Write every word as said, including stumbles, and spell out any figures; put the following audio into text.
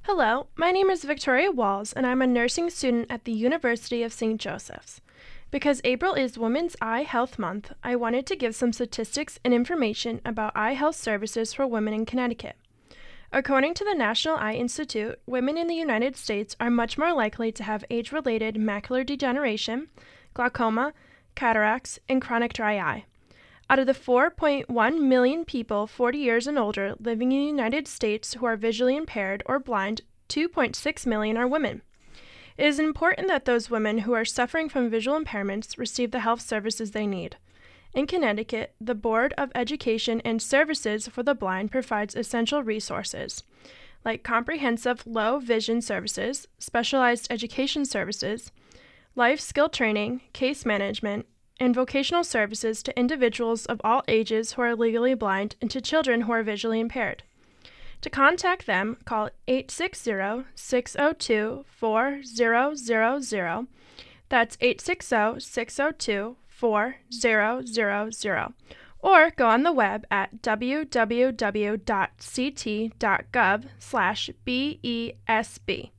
Hello, my name is Victoria Walls, and I'm a nursing student at the University of Saint Joseph's. Because April is Women's Eye Health Month, I wanted to give some statistics and information about eye health services for women in Connecticut. According to the National Eye Institute, women in the United States are much more likely to have age-related macular degeneration, glaucoma, cataracts, and chronic dry eye. Out of the four point one million people forty years and older living in the United States who are visually impaired or blind, two point six million are women. It is important that those women who are suffering from visual impairments receive the health services they need. In Connecticut, the Board of Education and Services for the Blind provides essential resources, like comprehensive low vision services, specialized education services, life skill training, case management, and vocational services to individuals of all ages who are legally blind and to children who are visually impaired. To contact them, call eight six zero, six zero two, four zero zero zero. That's eight six zero, six zero two, four zero zero zero. Or go on the web at w w w dot c t dot gov slash B E S B.